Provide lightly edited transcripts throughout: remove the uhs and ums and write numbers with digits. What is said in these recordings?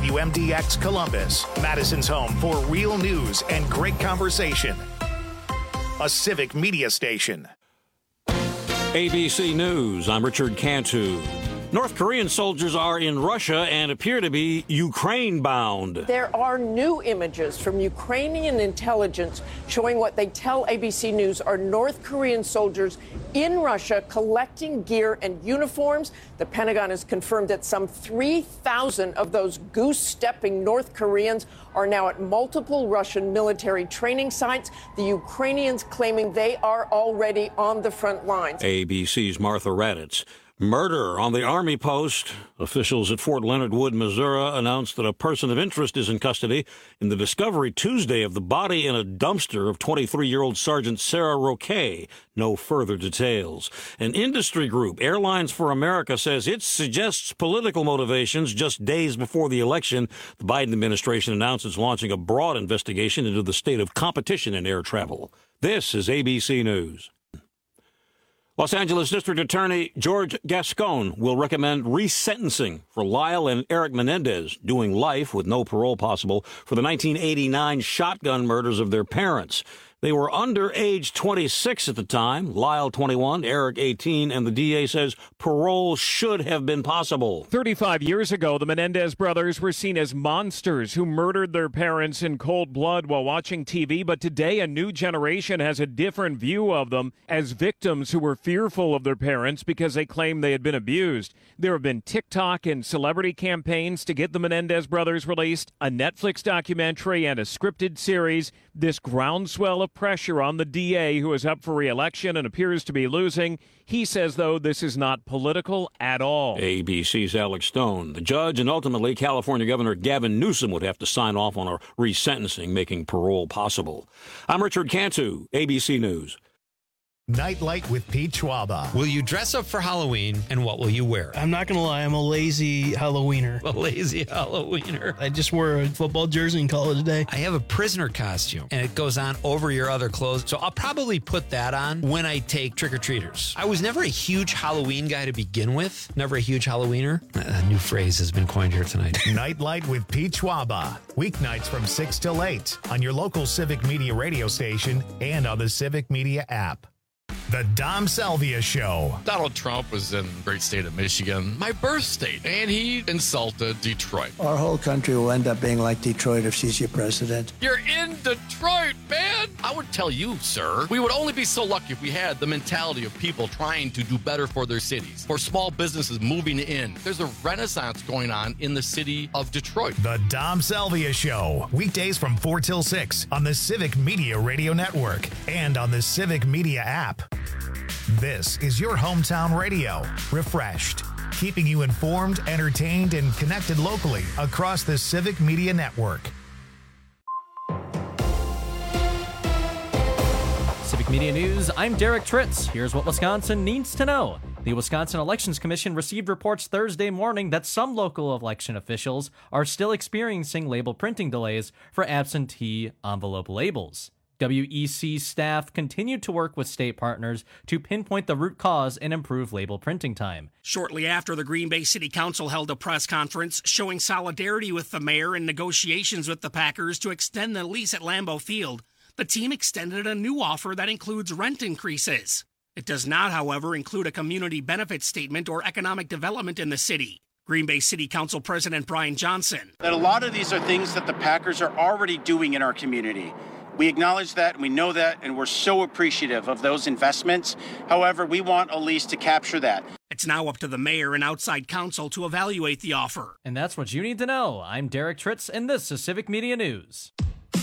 WMDX Columbus, Madison's home for real news and great conversation. A civic media station. ABC News, I'm Richard Cantu. North Korean soldiers are in Russia and appear to be Ukraine-bound. There are new images from Ukrainian intelligence showing what they tell ABC News are North Korean soldiers in Russia collecting gear and uniforms. The Pentagon has confirmed that some 3,000 of those goose-stepping North Koreans are now at multiple Russian military training sites. The Ukrainians claiming they are already on the front lines. ABC's Martha Raddatz. Murder on the Army post. Officials at Fort Leonard Wood, Missouri, announced that a person of interest is in custody in the discovery Tuesday of the body in a dumpster of 23-year-old Sergeant Sarah Roquet. No further details. An industry group, Airlines for America, says it suggests political motivations. Just days before the election, the Biden administration announced it's launching a broad investigation into the state of competition in air travel. This is ABC News. Los Angeles District Attorney George Gascon will recommend resentencing for Lyle and Eric Menendez, doing life with no parole possible for the 1989 shotgun murders of their parents. They were under age 26 at the time, Lyle 21, Eric 18, and the DA says parole should have been possible. 35 years ago, the Menendez brothers were seen as monsters who murdered their parents in cold blood while watching TV, but today a new generation has a different view of them as victims who were fearful of their parents because they claimed they had been abused. There have been TikTok and celebrity campaigns to get the Menendez brothers released, a Netflix documentary, and a scripted series. This groundswell of pressure on the DA, who is up for re-election and appears to be losing. He says, though, this is not political at all. ABC's Alex Stone. The judge and ultimately California Governor Gavin Newsom would have to sign off on a resentencing, making parole possible. I'm Richard Cantu, ABC News. Nightlight with Pete Schwaba. Will you dress up for Halloween, and what will you wear? I'm not going to lie, I'm a lazy Halloweener. A lazy Halloweener. I just wore a football jersey and call it a day. I have a prisoner costume, and it goes on over your other clothes, so I'll probably put that on when I take trick-or-treaters. I was never a huge Halloween guy to begin with. Never a huge Halloweener. A new phrase has been coined here tonight. Nightlight with Pete Schwaba. Weeknights from 6 till 8 on your local Civic Media radio station and on the Civic Media app. The Dom Salvia Show. Donald Trump was in the great state of Michigan, my birth state, and he insulted Detroit. Our whole country will end up being like Detroit if she's your president. You're in Detroit, man! I would tell you, sir, we would only be so lucky if we had the mentality of people trying to do better for their cities, for small businesses moving in. There's a renaissance going on in the city of Detroit. The Dom Salvia Show. Weekdays from 4 till 6 on the Civic Media Radio Network and on the Civic Media app. This is your hometown radio, refreshed, keeping you informed, entertained, and connected locally across the Civic Media Network. Civic Media News, I'm Derek Tritz. Here's what Wisconsin needs to know. The Wisconsin Elections Commission received reports Thursday morning that some local election officials are still experiencing label printing delays for absentee envelope labels. WEC staff continued to work with state partners to pinpoint the root cause and improve label printing time. Shortly after, the Green Bay City Council held a press conference showing solidarity with the mayor in negotiations with the Packers to extend the lease at Lambeau Field. The team extended a new offer that includes rent increases. It does not, however, include a community benefit statement or economic development in the city. Green Bay City Council President Brian Johnson. That a lot of these are things that the Packers are already doing in our community. We acknowledge that, and we know that, and we're so appreciative of those investments. However, we want a lease to capture that. It's now up to the mayor and outside counsel to evaluate the offer. And that's what you need to know. I'm Derek Tritz, and this is Civic Media News.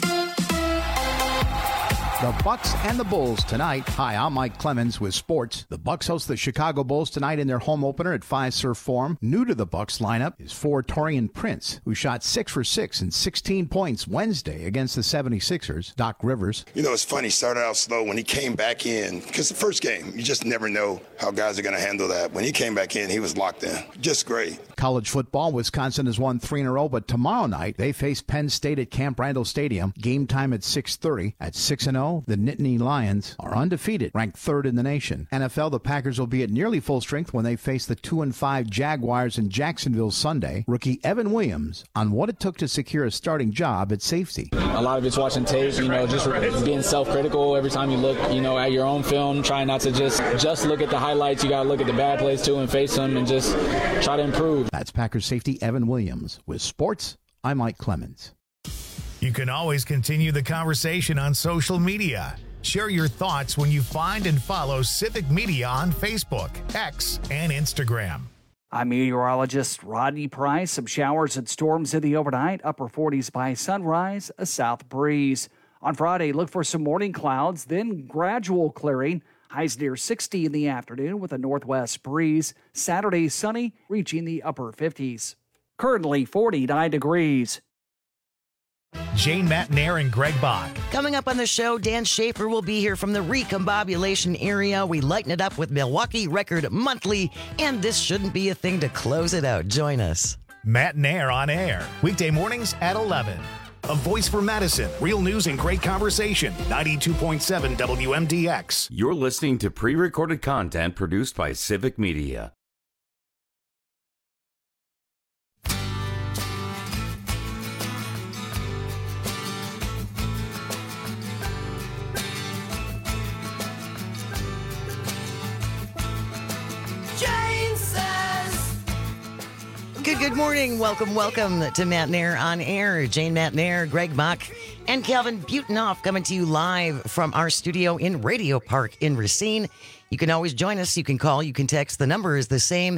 The Bucks and the Bulls tonight. Hi, I'm Mike Clemens with sports. The Bucks host the Chicago Bulls tonight in their home opener at Fiserv Forum. New to the Bucks lineup is forward Torian Prince, who shot 6 for 6 and 16 points Wednesday against the 76ers. Doc Rivers. You know, it's funny. He started out slow when he came back in, because the first game, you just never know how guys are going to handle that. When he came back in, he was locked in. Just great. College football, Wisconsin has won 3 in a row, but tomorrow night they face Penn State at Camp Randall Stadium. Game time at 6:30. At 6-0. NFL, the Nittany Lions are undefeated, ranked 3rd in the nation. NFL, the Packers will be at nearly full strength when they face the 2-5 Jaguars in Jacksonville Sunday. Rookie Evan Williams on what it took to secure a starting job at safety. A lot of it's watching tape, just being self-critical every time you look, at your own film, trying not to just look at the highlights. You got to look at the bad plays too and face them and just try to improve. That's Packers safety Evan Williams. With sports, I'm Mike Clemens. You can always continue the conversation on social media. Share your thoughts when you find and follow Civic Media on Facebook, X, and Instagram. I'm meteorologist Rodney Price. Some showers and storms in the overnight, upper 40s by sunrise, a south breeze. On Friday, look for some morning clouds, then gradual clearing. Highs near 60 in the afternoon with a northwest breeze. Saturday, sunny, reaching the upper 50s. Currently 49 degrees. Jane Matnair and Greg Bach. Coming up on the show, Dan Schaefer will be here from the recombobulation area. We lighten it up with Milwaukee Record Monthly, and this shouldn't be a thing to close it out. Join us. Matnair on air, weekday mornings at 11. A voice for Madison, real news and great conversation. 92.7 WMDX. You're listening to pre-recorded content produced by Civic Media. Good morning. Welcome to Matnair on Air. Jane Matnair, Greg Bach, and Calvin Butenoff coming to you live from our studio in Radio Park in Racine. You can always join us. You can call. You can text. The number is the same,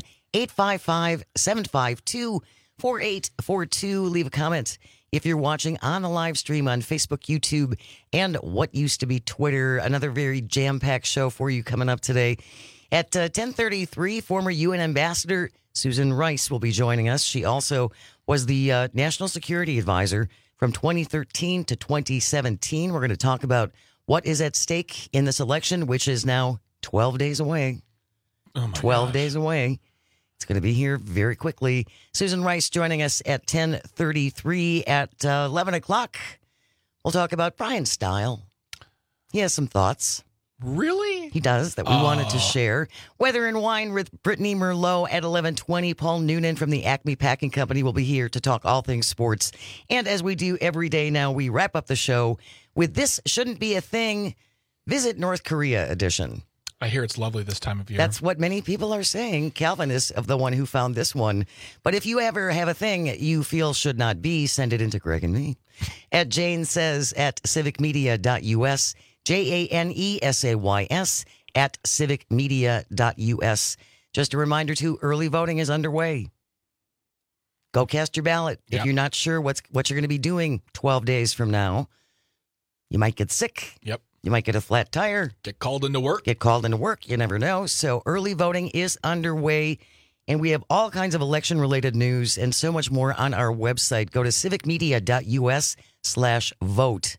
855-752-4842. Leave a comment if you're watching on the live stream on Facebook, YouTube, and what used to be Twitter. Another very jam-packed show for you coming up today. At 10:33, former UN Ambassador Susan Rice will be joining us. She also was the National Security Advisor from 2013 to 2017. We're going to talk about what is at stake in this election, which is now 12 days away. 12 days away. It's going to be here very quickly. Susan Rice joining us at 10:33. At 11 o'clock, we'll talk about Brian Style. He has some thoughts. Really? He does, that we wanted to share. Weather and Wine with Brittany Merlot at 11:20. Paul Noonan from the Acme Packing Company will be here to talk all things sports. And as we do every day now, we wrap up the show with This Shouldn't Be a Thing, Visit North Korea edition. I hear it's lovely this time of year. That's what many people are saying. Calvin is the one who found this one. But if you ever have a thing you feel should not be, send it into Greg and me. At Jane Says at civicmedia.us. JANESAYS at civicmedia.us. Just a reminder, too, early voting is underway. Go cast your ballot. Yep. If you're not sure what you're going to be doing 12 days from now, you might get sick. Yep. You might get a flat tire. Get called into work. You never know. So early voting is underway, and we have all kinds of election-related news and so much more on our website. Go to civicmedia.us/vote.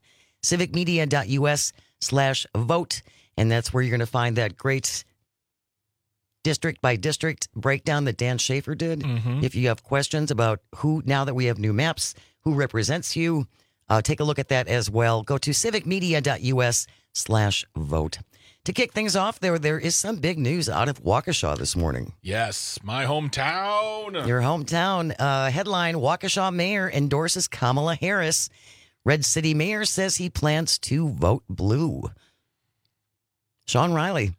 civicmedia.us/vote, and that's where you're going to find that great district by district breakdown that Dan Schaefer did. Mm-hmm. If you have questions about who, now that we have new maps, who represents you, take a look at that as well. Go to civicmedia.us/vote. To kick things off, there is some big news out of Waukesha this morning. Yes, my hometown. Your hometown. Headline, Waukesha mayor endorses Kamala Harris. Red City mayor says he plans to vote blue. Sean Riley.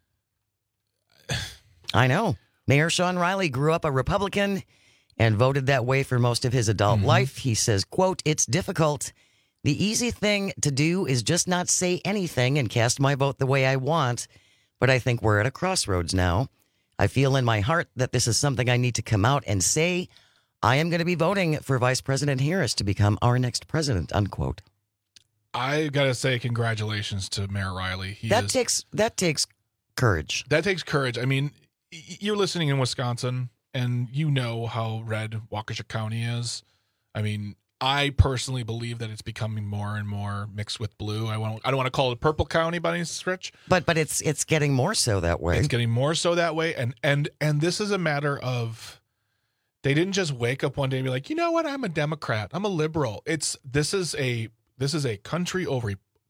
I know. Mayor Sean Riley grew up a Republican and voted that way for most of his adult life. He says, quote, "It's difficult. The easy thing to do is just not say anything and cast my vote the way I want. But I think we're at a crossroads now. I feel in my heart that this is something I need to come out and say. I am going to be voting for Vice President Harris to become our next president," unquote. I got to say congratulations to Mayor Riley. That takes courage. That takes courage. I mean, you're listening in Wisconsin, and you know how red Waukesha County is. I mean, I personally believe that it's becoming more and more mixed with blue. I don't want to call it purple county by any stretch. But it's getting more so that way. It's getting more so that way. And this is a matter of, they didn't just wake up one day and be like, you know what, I'm a Democrat, I'm a liberal. This is a country over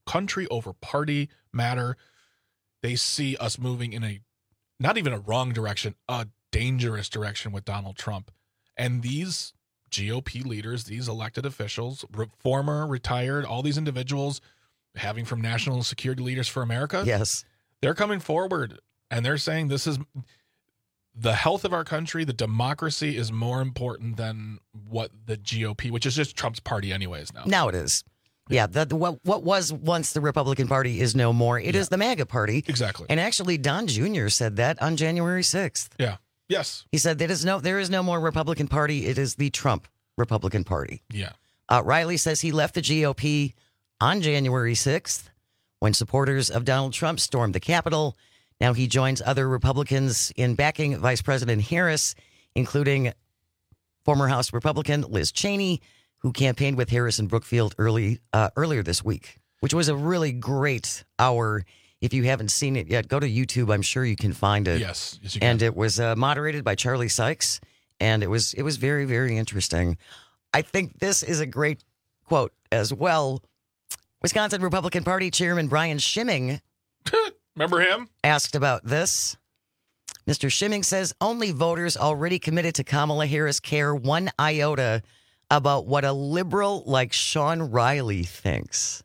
country, over party matter. They see us moving in a, not even a wrong direction, a dangerous direction with Donald Trump. And these GOP leaders, these elected officials, former, retired, all these individuals, having from National Security Leaders for America. Yes. They're coming forward and they're saying this is the health of our country. The democracy is more important than what the GOP, which is just Trump's party anyways now. Now it is. Yeah, what was once the Republican Party is no more. It is the MAGA Party. Exactly. And actually, Don Jr. said that on January 6th. Yeah. Yes. He said there is no more Republican Party. It is the Trump Republican Party. Yeah. Riley says he left the GOP on January 6th when supporters of Donald Trump stormed the Capitol. Now he joins other Republicans in backing Vice President Harris, including former House Republican Liz Cheney, who campaigned with Harris in Brookfield earlier this week, which was a really great hour. If you haven't seen it yet, go to YouTube. I'm sure you can find it. Yes you can. And it was moderated by Charlie Sykes, and it was very, very interesting. I think this is a great quote as well. Wisconsin Republican Party Chairman Brian Schimming. Remember him? Asked about this. Mr. Schimming says only voters already committed to Kamala Harris care one iota about what a liberal like Sean Riley thinks.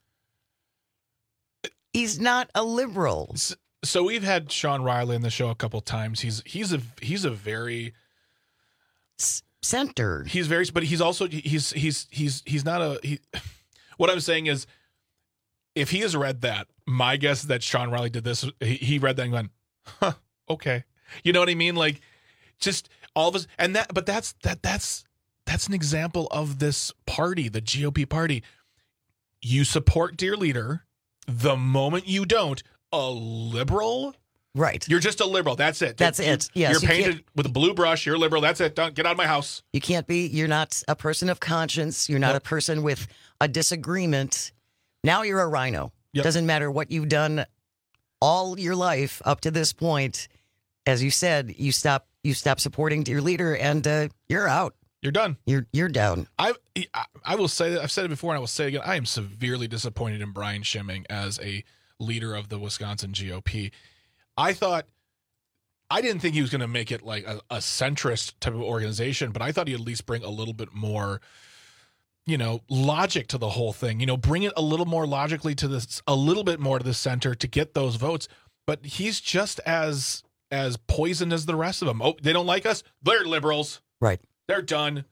He's not a liberal. So we've had Sean Riley in the show a couple times. He's a very center. He's very, but he's also he's not a. What I'm saying is, if he has read that, my guess is that Sean Riley did this. He read that and went, huh, okay. You know what I mean? Like, just all of us, and that. But that's an example of this party, the GOP party. You support dear leader. The moment you don't, a liberal, right? You're just a liberal. That's it. That's it. Yes, you're painted with a blue brush. You're a liberal. That's it. Don't get out of my house. You can't be. You're not a person of conscience. You're not a person with a disagreement. Now you're a rhino. Yep. Doesn't matter what you've done all your life up to this point. As you said, you stop supporting your leader, and you're out. You're done. You're down. I will say that I've said it before, and I will say it again. I am severely disappointed in Brian Schimming as a leader of the Wisconsin GOP. I didn't think he was going to make it like a centrist type of organization, but I thought he'd at least bring a little bit more, logic to the whole thing. Bring it a little more logically to this, a little bit more to the center to get those votes. But he's just as poisoned as the rest of them. Oh, they don't like us? They're liberals. Right. They're done.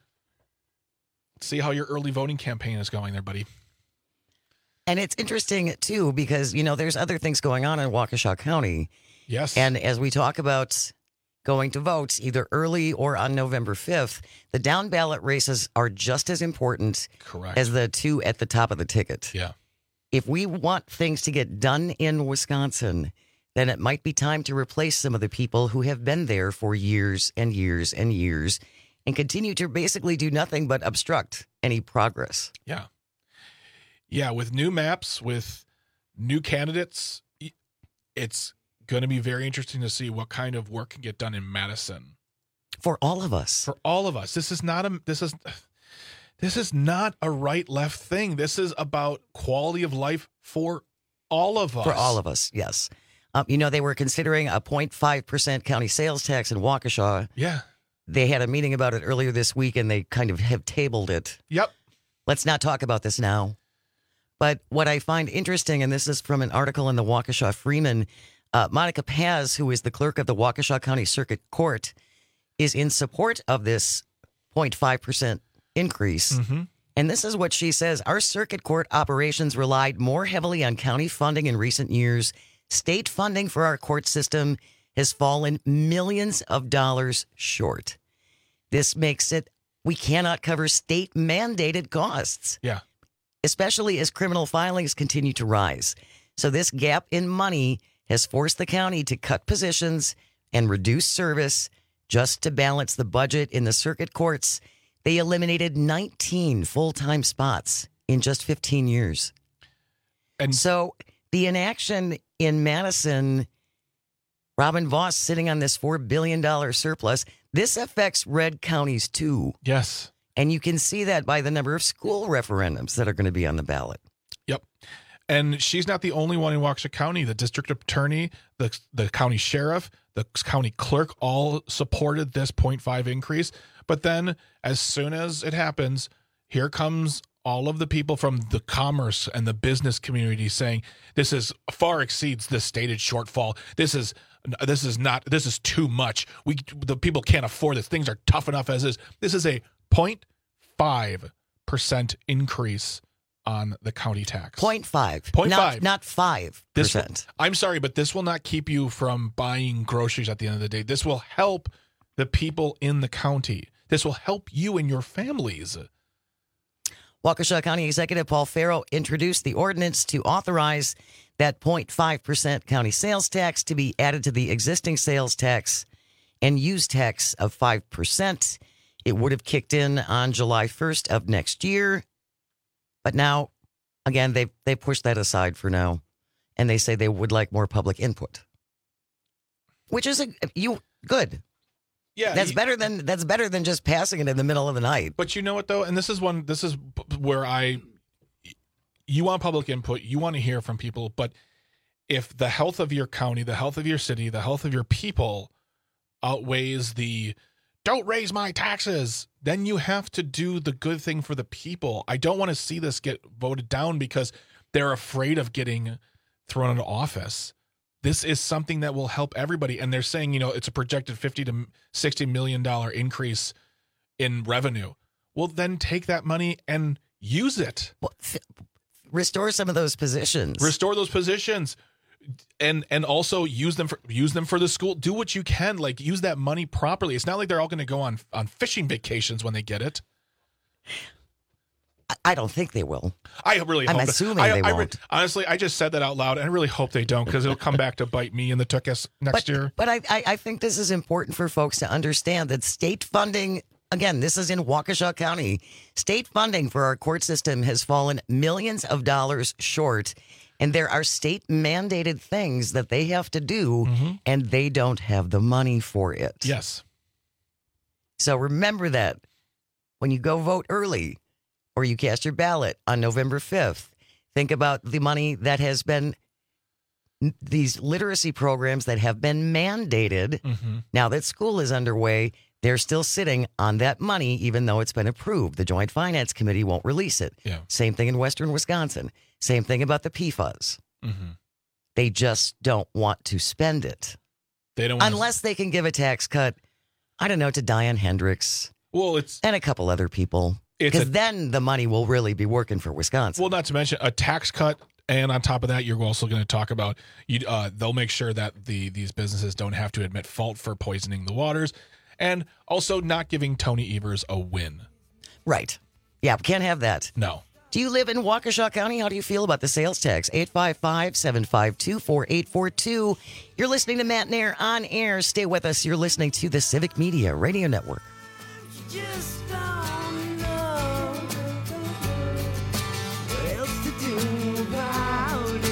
See how your early voting campaign is going there, buddy. And it's interesting, too, because, there's other things going on in Waukesha County. Yes. And as we talk about going to vote either early or on November 5th, the down ballot races are just as important as the two at the top of the ticket. Yeah. If we want things to get done in Wisconsin, then it might be time to replace some of the people who have been there for years and years and years and continue to basically do nothing but obstruct any progress. Yeah. Yeah, with new maps, with new candidates, it's going to be very interesting to see what kind of work can get done in Madison. For all of us. For all of us. This is not a right-left thing. This is about quality of life for all of us. For all of us, yes. They were considering a 0.5% county sales tax in Waukesha. Yeah. They had a meeting about it earlier this week, and they kind of have tabled it. Yep. Let's not talk about this now. But what I find interesting, and this is from an article in the Waukesha Freeman, Monica Paz, who is the clerk of the Waukesha County Circuit Court, is in support of this 0.5% increase. Mm-hmm. And this is what she says. Our circuit court operations relied more heavily on county funding in recent years. State funding for our court system has fallen millions of dollars short. This makes it, we cannot cover state mandated costs. Yeah. Especially as criminal filings continue to rise. So this gap in money has forced the county to cut positions and reduce service just to balance the budget in the circuit courts. They eliminated 19 full-time spots in just 15 years. And so the inaction in Madison, Robin Voss sitting on this $4 billion surplus, this affects red counties too. Yes. And you can see that by the number of school referendums that are going to be on the ballot. Yep. And she's not the only one in Waukesha County. The district attorney, the county sheriff, the county clerk all supported this 0.5 increase. But then as soon as it happens, here comes all of the people from the commerce and the business community saying this is far exceeds the stated shortfall. This is too much. The people can't afford this. Things are tough enough as is. This is a 0.5% increase on the county tax. 0.5. Not 5%. I'm sorry, but this will not keep you from buying groceries at the end of the day. This will help the people in the county. This will help you and your families. Waukesha County Executive Paul Farrow introduced the ordinance to authorize that 0.5% county sales tax to be added to the existing sales tax and use tax of 5%. It would have kicked in on July 1st of next year. But now, again, they pushed that aside for now, and they say they would like more public input, which is good. Yeah, that's better than just passing it in the middle of the night. But you know what though, and this is where you want public input, you want to hear from people, but if the health of your county, the health of your city, the health of your people outweighs the don't raise my taxes, then you have to do the good thing for the people. I don't want to see this get voted down because they're afraid of getting thrown into office. This is something that will help everybody. And they're saying, it's a projected $50 to $60 million increase in revenue. Well, then take that money and use it. Well, restore some of those positions. Restore those positions. And also use them for the school. Do what you can, like use that money properly. It's not like they're all going to go on fishing vacations when they get it. I don't think they will. I really hope. I'm assuming they won't. Honestly, I just said that out loud, and I really hope they don't because it'll come back to bite me in the tuchus next year. But I think this is important for folks to understand that state funding, again, this is in Waukesha County, state funding for our court system has fallen millions of dollars short. And there are state mandated things that they have to do, and they don't have the money for it. Yes. So remember that when you go vote early or you cast your ballot on November 5th, think about the money that has been, these literacy programs that have been mandated. Now that school is underway, they're still sitting on that money, even though it's been approved. The Joint Finance Committee won't release it. Yeah. Same thing in Western Wisconsin. Same thing about the PFAS. They just don't want to spend it. They don't unless they can give a tax cut, I don't know, to Diane Hendricks. And a couple other people. Because then the money will really be working for Wisconsin. Well, not to mention a tax cut. And on top of that, you're also going to talk about, they'll make sure that these businesses don't have to admit fault for poisoning the waters. And also not giving Tony Evers a win. Right. Yeah, we can't have that. No. Do you live in Waukesha County? How do you feel about the sales tax? 855-752-4842. You're listening to Matt Nair on air. Stay with us. You're listening to the Civic Media Radio Network. Just don't know what else to do about it.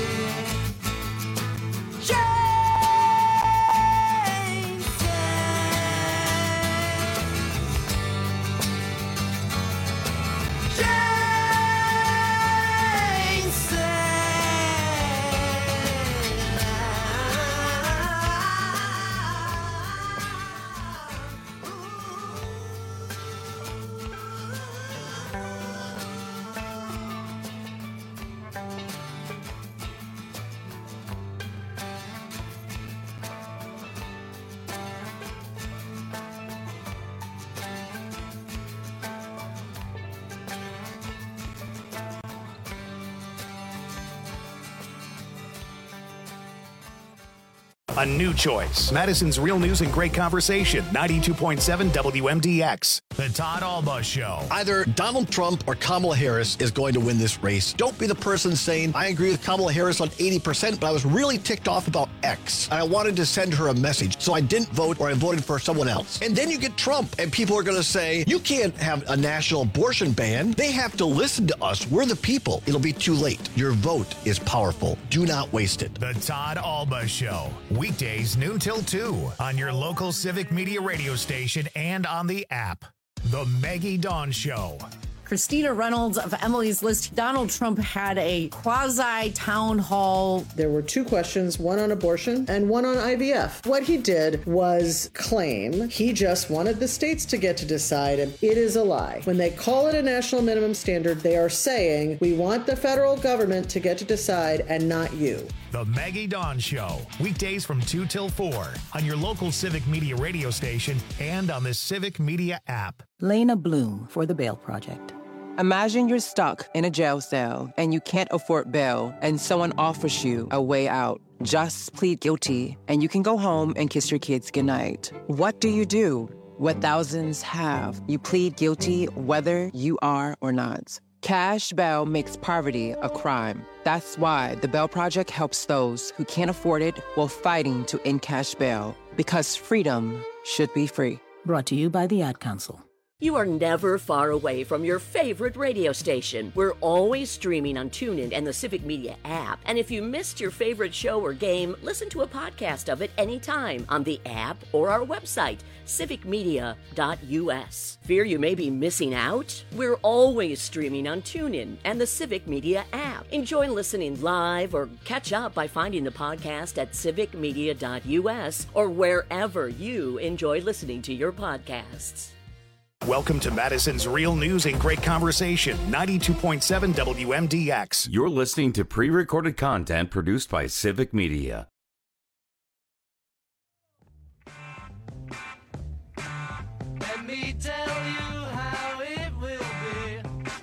A new choice. Madison's Real News and Great Conversation. 92.7 WMDX. The Todd Alba Show. Either Donald Trump or Kamala Harris is going to win this race. Don't be the person saying, I agree with Kamala Harris on 80%, but I was really ticked off about X. And I wanted to send her a message, so I didn't vote or I voted for someone else. And then you get Trump, and people are going to say, you can't have a national abortion ban. They have to listen to us. We're the people. It'll be too late. Your vote is powerful. Do not waste it. The Todd Alba Show. Weekdays noon till 2 on your local Civic Media radio station and on the app. The Maggie Dawn Show. Christina Reynolds of Emily's List. Donald Trump had a quasi-town hall. There were two questions, one on abortion and one on IVF. What he did was claim he just wanted the states to get to decide, and it is a lie. When they call it a national minimum standard, they are saying, we want the federal government to get to decide and not you. The Maggie Dawn Show, weekdays from 2 till 4 on your local Civic Media radio station and on the Civic Media app. Lena Bloom for the Bail Project. Imagine you're stuck in a jail cell and you can't afford bail and someone offers you a way out. Just plead guilty and you can go home and kiss your kids goodnight. What do you do? What thousands have. You plead guilty whether you are or not. Cash bail makes poverty a crime. That's why the Bail Project helps those who can't afford it while fighting to end cash bail. Because freedom should be free. Brought to you by the Ad Council. You are never far away from your favorite radio station. We're always streaming on TuneIn and the Civic Media app. And if you missed your favorite show or game, listen to a podcast of it anytime on the app or our website, civicmedia.us. Fear you may be missing out? We're always streaming on TuneIn and the Civic Media app. Enjoy listening live or catch up by finding the podcast at civicmedia.us or wherever you enjoy listening to your podcasts. Welcome to Madison's Real News and Great Conversation, 92.7 WMDX. You're listening to pre-recorded content produced by Civic Media. Let me tell you how it will be.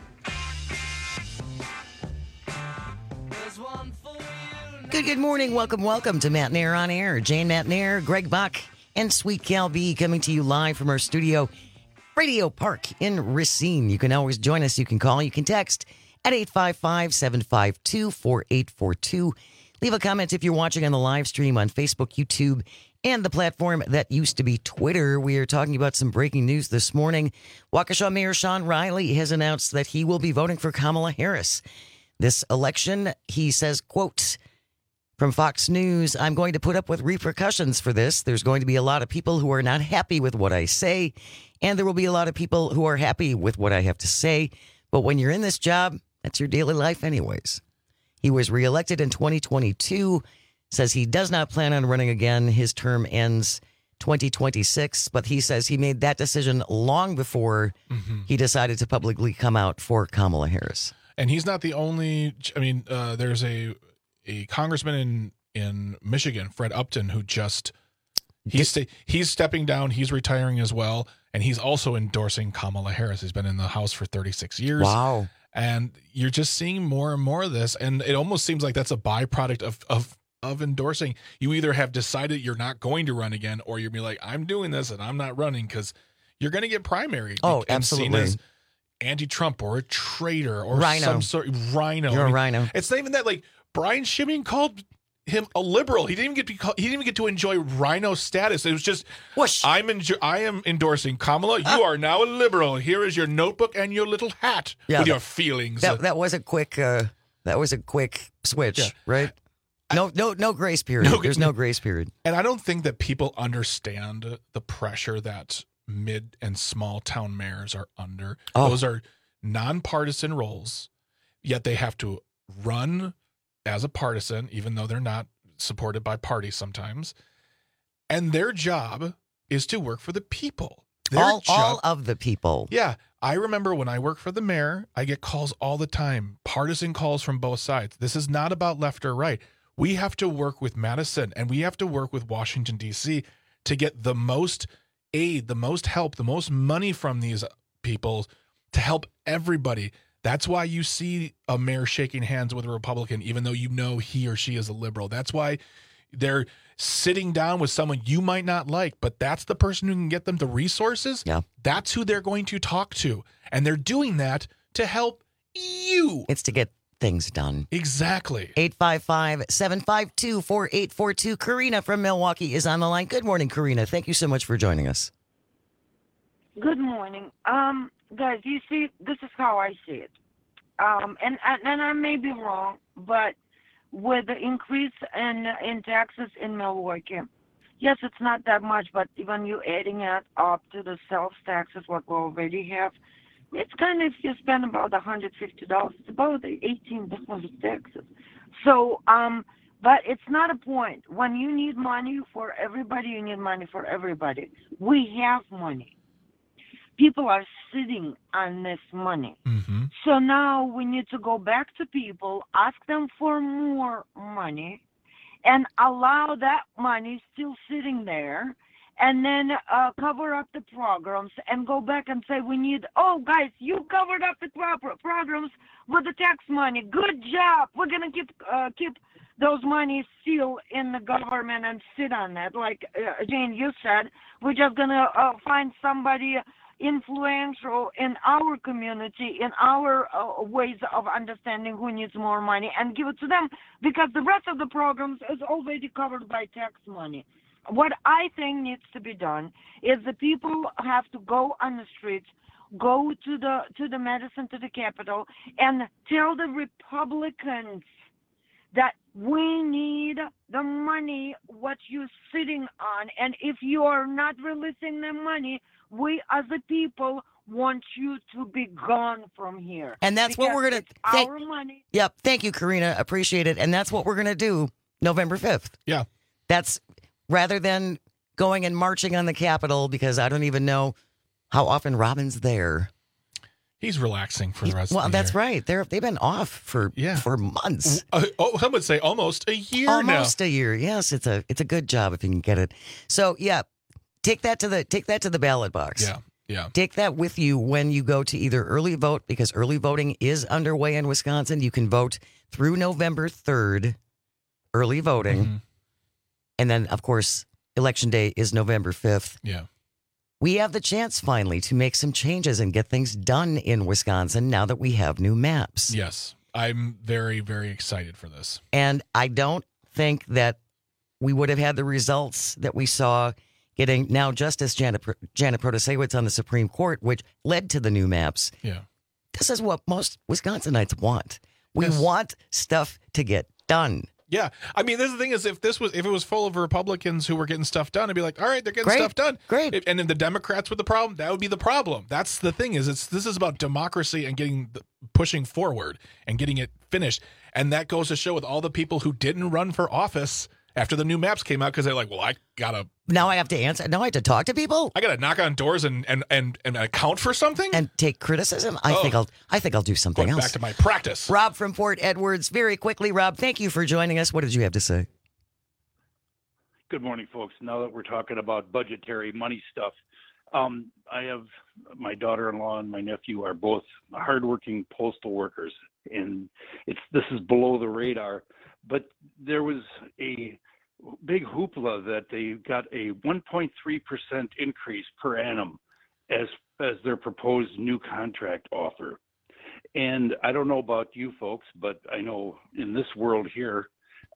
There's one for you. Good morning. Welcome to Matt Nair on Air. Jane Matt Nair, Greg Buck, and Sweet Cal B coming to you live from our studio, Radio Park in Racine. You can always join us. You can call. You can text at 855-752-4842. Leave a comment if you're watching on the live stream on Facebook, YouTube, and the platform that used to be Twitter. We are talking about some breaking news this morning. Waukesha Mayor Sean Riley has announced that he will be voting for Kamala Harris. This election, he says, quote, from Fox News, I'm going to put up with repercussions for this. There's going to be a lot of people who are not happy with what I say, and there will be a lot of people who are happy with what I have to say. But when you're in this job, that's your daily life anyways. He was reelected in 2022, says he does not plan on running again. His term ends 2026, but he says he made that decision long before he decided to publicly come out for Kamala Harris. And he's not the only, there's a congressman in Michigan, Fred Upton, who just he's stepping down. He's retiring as well, and he's also endorsing Kamala Harris. He's been in the House for 36 years. Wow! And you're just seeing more and more of this, and it almost seems like that's a byproduct of endorsing. You either have decided you're not going to run again, or you'll be like, I'm doing this and I'm not running, because you're going to get primaried. Oh, and absolutely. Seen as anti-Trump or a traitor or Rhino. some sort of rhino. You're a rhino. It's not even that. Like, Brian Schimming called him a liberal. He didn't even get to enjoy rhino status. It was just, I am endorsing Kamala. You are now a liberal. Here is your notebook and your little hat with your feelings. That was a quick switch, right? No grace period. There's no grace period. And I don't think that people understand the pressure that mid and small town mayors are under. Those are nonpartisan roles, yet they have to run as a partisan, even though they're not supported by parties sometimes. And their job is to work for the people. All of the people. Yeah. I remember when I worked for the mayor, I get calls all the time, partisan calls from both sides. This is not about left or right. We have to work with Madison and we have to work with Washington, D.C. to get the most aid, the most help, the most money from these people to help everybody. That's why you see a mayor shaking hands with a Republican, even though you know he or she is a liberal. That's why they're sitting down with someone you might not like, but that's the person who can get them the resources. Yeah. That's who they're going to talk to. And they're doing that to help you. It's to get things done. Exactly. 855-752-4842. Karina from Milwaukee is on the line. Good morning, Karina. Thank you so much for joining us. Good morning. Guys, you see, this is how I see it. And I may be wrong, but with the increase in taxes in Milwaukee, yes, it's not that much, but even you adding it up to the sales taxes, what we already have, It's kind of, if you spend about $150, it's about $18 taxes. So, but it's not a point. When you need money for everybody, you need money for everybody. We have money. People are sitting on this money. Mm-hmm. So now we need to go back to people, ask them for more money, and allow that money still sitting there, and then cover up the programs and go back and say, we need, oh, guys, you covered up the programs with the tax money. Good job. We're going to keep those monies still in the government and sit on that. Like, Jane, you said, we're just going to find somebody influential in our community, in our ways of understanding who needs more money, and give it to them, because the rest of the programs is already covered by tax money. What I think needs to be done is the people have to go on the streets, go to the Madison, to the Capitol, and tell the Republicans that we need the money, what you're sitting on, and if you are not releasing the money, we as a people want you to be gone from here. And that's what we're going to... Our money. Yep. Thank you, Karina. Appreciate it. And that's what we're going to do November 5th. Yeah. That's rather than going and marching on the Capitol, because I don't even know how often Robin's there. He's relaxing for the rest of the year. Well, that's right. They've been off for months. Some would say almost a year now. Almost a year. Yes, it's a good job if you can get it. So, yeah, take that to the ballot box. Yeah. Yeah. Take that with you when you go to either early vote, because early voting is underway in Wisconsin. You can vote through November 3rd, early voting. Mm-hmm. And then, of course, Election Day is November 5th. Yeah. We have the chance finally to make some changes and get things done in Wisconsin now that we have new maps. Yes. I'm very, very excited for this. And I don't think that we would have had the results that we saw getting now Justice Janet Protasewicz on the Supreme Court, which led to the new maps. Yeah. This is what most Wisconsinites want. We want stuff to get done. Yeah. I mean, this is the thing is, if it was full of Republicans who were getting stuff done, I'd be like, all right, they're getting stuff done. Great. And if the Democrats were the problem, that would be the problem. That's the thing is, this is about democracy and pushing forward and getting it finished. And that goes to show with all the people who didn't run for office after the new maps came out, because they're like, well, now I have to answer. Now I have to talk to people. I got to knock on doors and account for something and take criticism. I think I'll do something else. Back to my practice. Rob from Port Edwards, very quickly. Rob, thank you for joining us. What did you have to say? Good morning, folks. Now that we're talking about budgetary money stuff, I have my daughter-in-law and my nephew are both hardworking postal workers, and this is below the radar. But there was a big hoopla that they got a 1.3% increase per annum as their proposed new contract offer. And I don't know about you folks, but I know in this world here,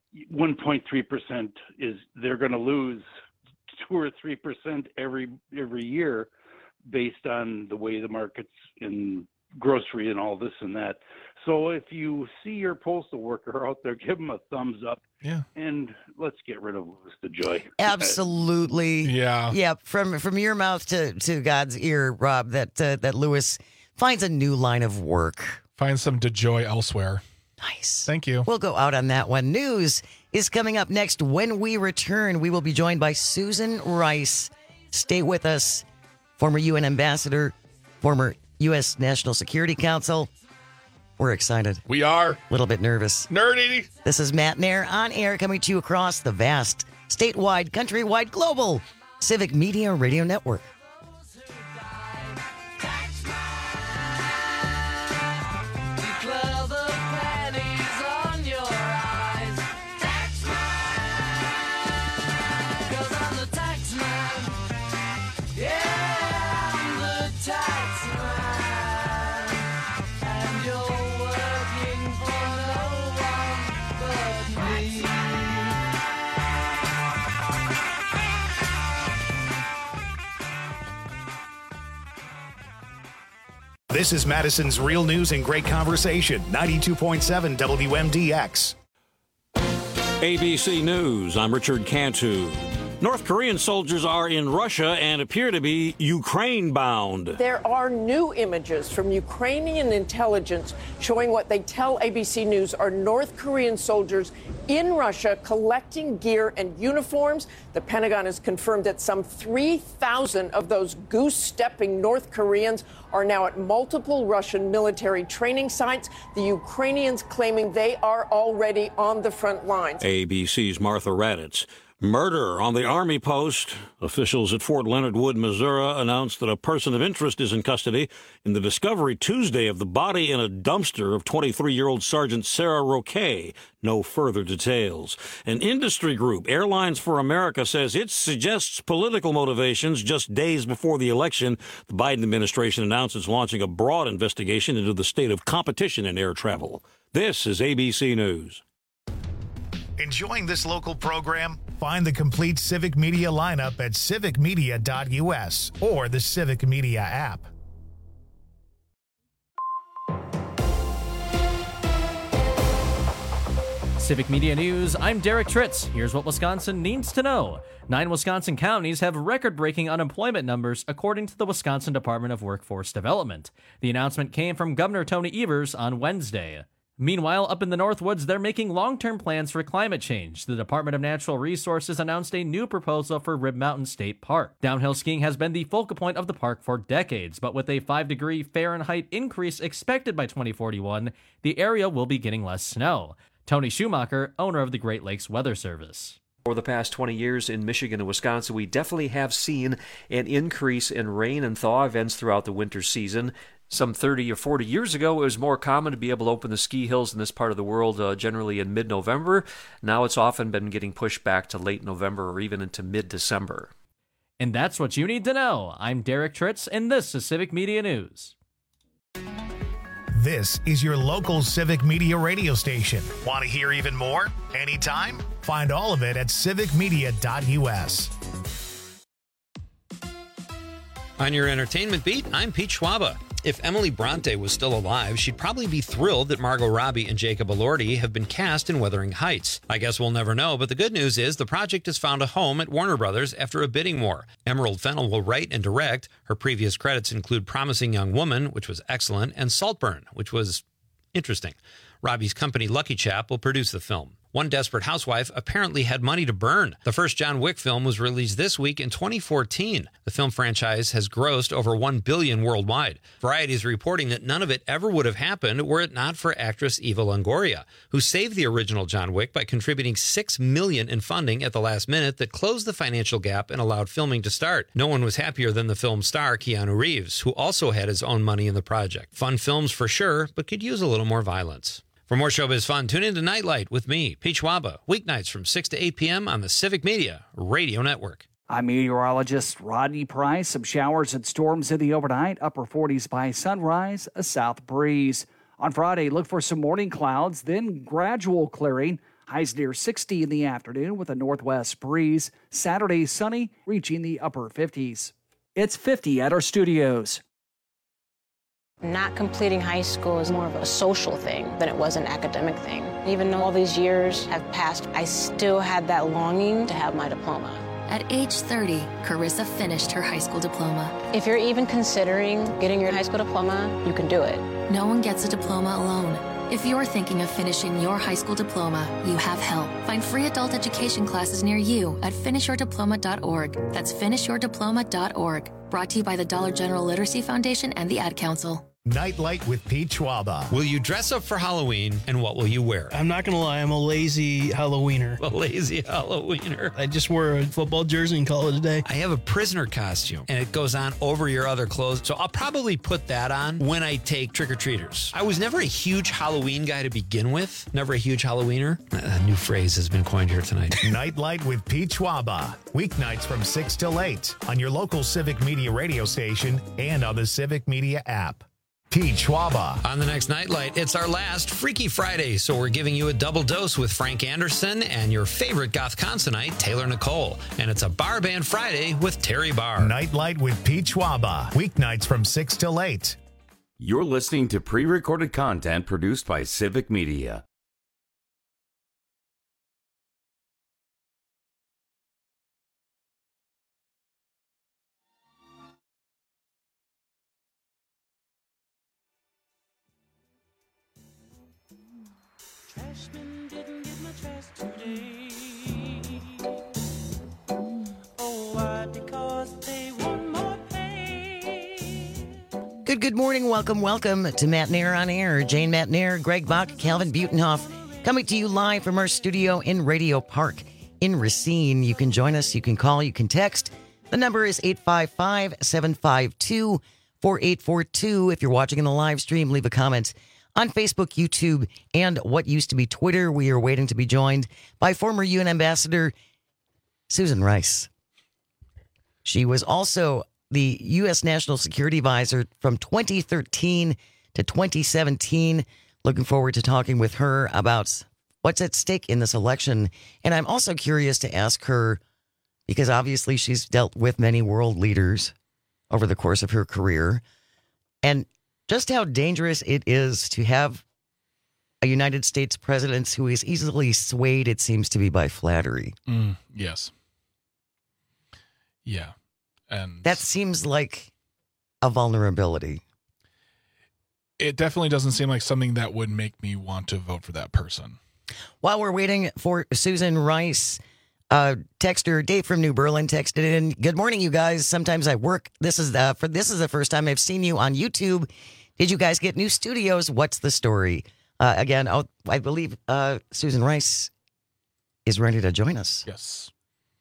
1.3% is they're going to lose 2 or 3% every year based on the way the market's in grocery and all this and that. So if you see your postal worker out there, give them a thumbs up. Yeah. And let's get rid of Louis DeJoy. Absolutely. Yeah. Yeah. From your mouth to God's ear, Rob, that Louis finds a new line of work. Find some DeJoy elsewhere. Nice. Thank you. We'll go out on that one. News is coming up next. When we return, we will be joined by Susan Rice. Stay with us. Former UN ambassador, former U.S. National Security Council. We're excited. We are. A little bit nervous. Nerdy. This is Matt Nair on air, coming to you across the vast, statewide, countrywide, global Civic Media Radio Network. This is Madison's Real News and Great Conversation, 92.7 WMDX. ABC News, I'm Richard Cantu. North Korean soldiers are in Russia and appear to be Ukraine-bound. There are new images from Ukrainian intelligence showing what they tell ABC News are North Korean soldiers in Russia collecting gear and uniforms. The Pentagon has confirmed that some 3,000 of those goose-stepping North Koreans are now at multiple Russian military training sites, the Ukrainians claiming they are already on the front lines. ABC's Martha Raddatz. Murder on the Army post. Officials at Fort Leonard Wood, Missouri, announced that a person of interest is in custody in the discovery Tuesday of the body in a dumpster of 23-year-old Sergeant Sarah Roquet. No further details. An industry group, Airlines for America, says it suggests political motivations. Just days before the election, the Biden administration announced it's launching a broad investigation into the state of competition in air travel. This is ABC News. Enjoying this local program? Find the complete Civic Media lineup at civicmedia.us or the Civic Media app. Civic Media News, I'm Derek Tritz. Here's what Wisconsin needs to know. 9 Wisconsin counties have record-breaking unemployment numbers, according to the Wisconsin Department of Workforce Development. The announcement came from Governor Tony Evers on Wednesday. Meanwhile, up in the Northwoods, they're making long-term plans for climate change. The Department of Natural Resources announced a new proposal for Rib Mountain State Park. Downhill skiing has been the focal point of the park for decades, but with a 5-degree Fahrenheit increase expected by 2041, the area will be getting less snow. Tony Schumacher, owner of the Great Lakes Weather Service. For the past 20 years in Michigan and Wisconsin, we definitely have seen an increase in rain and thaw events throughout the winter season. Some 30 or 40 years ago, it was more common to be able to open the ski hills in this part of the world generally in mid-November. Now it's often been getting pushed back to late November or even into mid-December. And that's what you need to know. I'm Derek Tritz, and this is Civic Media News. This is your local Civic Media radio station. Want to hear even more? Anytime? Find all of it at civicmedia.us. On your entertainment beat, I'm Pete Schwaba. If Emily Bronte was still alive, she'd probably be thrilled that Margot Robbie and Jacob Elordi have been cast in Wuthering Heights. I guess we'll never know, but the good news is the project has found a home at Warner Brothers after a bidding war. Emerald Fennell will write and direct. Her previous credits include Promising Young Woman, which was excellent, and Saltburn, which was interesting. Robbie's company, Lucky Chap, will produce the film. One Desperate Housewife apparently had money to burn. The first John Wick film was released this week in 2014. The film franchise has grossed over $1 billion worldwide. Variety is reporting that none of it ever would have happened were it not for actress Eva Longoria, who saved the original John Wick by contributing $6 million in funding at the last minute that closed the financial gap and allowed filming to start. No one was happier than the film's star, Keanu Reeves, who also had his own money in the project. Fun films for sure, but could use a little more violence. For more showbiz fun, tune in to Nightlight with me, Pete Schwaba, weeknights from 6 to 8 p.m. on the Civic Media Radio Network. I'm meteorologist Rodney Price. Some showers and storms in the overnight, upper 40s by sunrise, a south breeze. On Friday, look for some morning clouds, then gradual clearing. Highs near 60 in the afternoon with a northwest breeze. Saturday, sunny, reaching the upper 50s. It's 50 at our studios. Not completing high school is more of a social thing than it was an academic thing. Even though all these years have passed, I still had that longing to have my diploma. At age 30, Carissa finished her high school diploma. If you're even considering getting your high school diploma, you can do it. No one gets a diploma alone. If you're thinking of finishing your high school diploma, you have help. Find free adult education classes near you at finishyourdiploma.org. That's finishyourdiploma.org. Brought to you by the Dollar General Literacy Foundation and the Ad Council. Nightlight with Pete Schwaba. Will you dress up for Halloween, and what will you wear? I'm not going to lie, I'm a lazy Halloweener. A lazy Halloweener. I just wore a football jersey and call it a day. I have a prisoner costume, and it goes on over your other clothes, so I'll probably put that on when I take trick-or-treaters. I was never a huge Halloween guy to begin with. Never a huge Halloweener. A new phrase has been coined here tonight. Nightlight with Pete Schwaba. Weeknights from 6 till 8 on your local Civic Media radio station and on the Civic Media app. Pete Schwaba. On the next Nightlight, it's our last Freaky Friday, so we're giving you a double dose with Frank Anderson and your favorite goth consonite, Taylor Nicole. And it's a Bar Band Friday with Terry Barr. Nightlight with Pete Schwaba. Weeknights from 6 till 8. You're listening to pre-recorded content produced by Civic Media. Freshmen didn't get much rest today. Oh, why? Because they want more pay. Good morning. Welcome to Matt Nair on Air. Jane Matt Nair, Greg Bach, Calvin Butenhoff, coming to you live from our studio in Radio Park in Racine. You can join us. You can call. You can text. The number is 855-752-4842. If you're watching in the live stream, leave a comment on Facebook, YouTube, and what used to be Twitter. We are waiting to be joined by former UN Ambassador Susan Rice. She was also the U.S. National Security Advisor from 2013 to 2017. Looking forward to talking with her about what's at stake in this election. And I'm also curious to ask her, because obviously she's dealt with many world leaders over the course of her career, and just how dangerous it is to have a United States president who is easily swayed, it seems to be, by flattery. Yes. Yeah. And that seems like a vulnerability. It definitely doesn't seem like something that would make me want to vote for that person. While we're waiting for Susan Rice, texter Dave from New Berlin texted in, "Good morning, you guys. Sometimes I work. This is the first time I've seen you on YouTube. Did you guys get new studios? What's the story?" Again, I believe Susan Rice is ready to join us. Yes.